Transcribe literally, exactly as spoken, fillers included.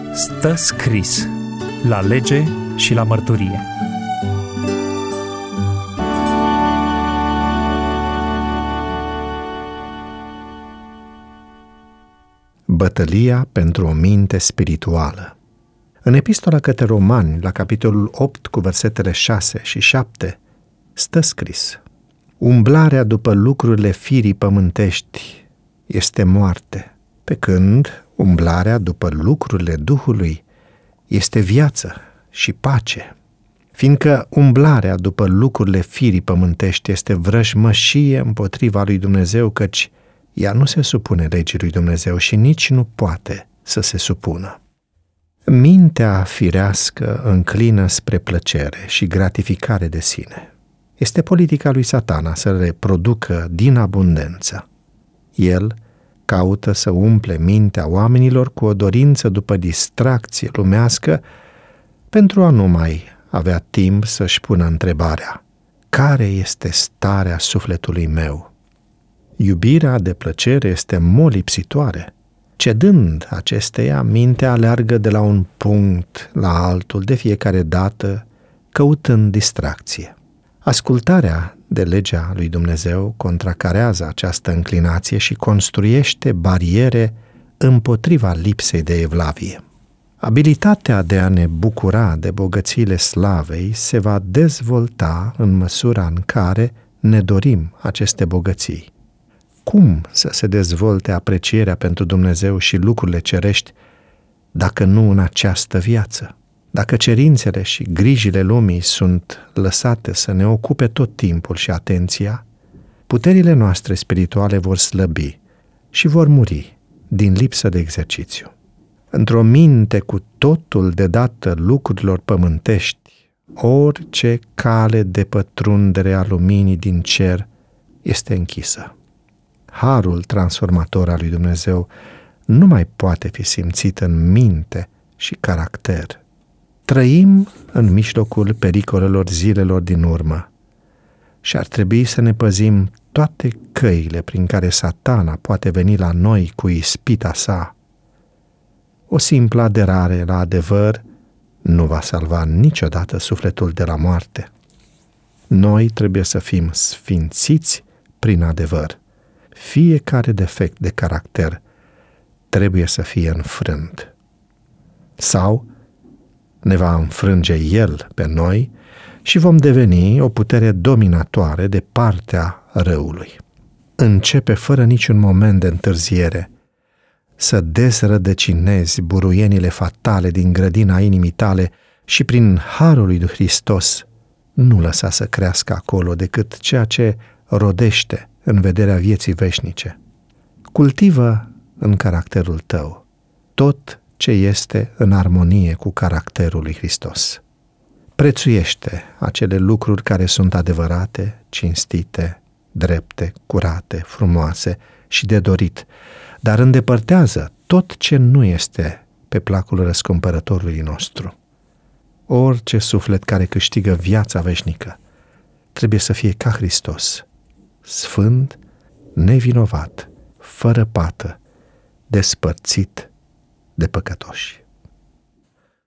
Stă scris la lege și la mărturie. Bătălia pentru o minte spirituală. În epistola către Romani, la capitolul opt, cu versetele șase și șapte, stă scris: umblarea după lucrurile firii pământești este moarte, pe când umblarea după lucrurile Duhului este viață și pace. Fiindcă umblarea după lucrurile firii pământești este vrăjmășie împotriva lui Dumnezeu, căci ea nu se supune legii lui Dumnezeu și nici nu poate să se supună. Mintea firească înclină spre plăcere și gratificare de sine. Este politica lui Satana să le producă din abundență. El caută să umple mintea oamenilor cu o dorință după distracție lumească pentru a nu mai avea timp să-și pună întrebarea: care este starea sufletului meu? Iubirea de plăcere este molipsitoare. Cedând acesteia, mintea aleargă de la un punct la altul de fiecare dată, căutând distracție. Ascultarea de legea lui Dumnezeu contracarează această înclinație și construiește bariere împotriva lipsei de evlavie. Abilitatea de a ne bucura de bogățiile slavei se va dezvolta în măsura în care ne dorim aceste bogății. Cum să se dezvolte aprecierea pentru Dumnezeu și lucrurile cerești dacă nu în această viață? Dacă cerințele și grijile lumii sunt lăsate să ne ocupe tot timpul și atenția, puterile noastre spirituale vor slăbi și vor muri din lipsă de exercițiu. Într-o minte cu totul dedată lucrurilor pământești, orice cale de pătrundere a luminii din cer este închisă. Harul transformator al lui Dumnezeu nu mai poate fi simțit în minte și caracter. Trăim în mijlocul pericolelor zilelor din urmă și ar trebui să ne păzim toate căile prin care Satana poate veni la noi cu ispita sa. O simplă aderare la adevăr nu va salva niciodată sufletul de la moarte. Noi trebuie să fim sfințiți prin adevăr. Fiecare defect de caracter trebuie să fie înfrânt. Sau ne va înfrânge El pe noi și vom deveni o putere dominatoare de partea răului. Începe fără niciun moment de întârziere să dezrădăcinezi buruienile fatale din grădina inimii tale și prin harul lui Hristos nu lăsa să crească acolo decât ceea ce rodește în vederea vieții veșnice. Cultivă în caracterul tău tot ce este în armonie cu caracterul lui Hristos. Prețuiește acele lucruri care sunt adevărate, cinstite, drepte, curate, frumoase și de dorit, dar îndepărtează tot ce nu este pe placul răscumpărătorului nostru. Orice suflet care câștigă viața veșnică trebuie să fie ca Hristos, sfânt, nevinovat, fără pată, despărțit de păcătoși.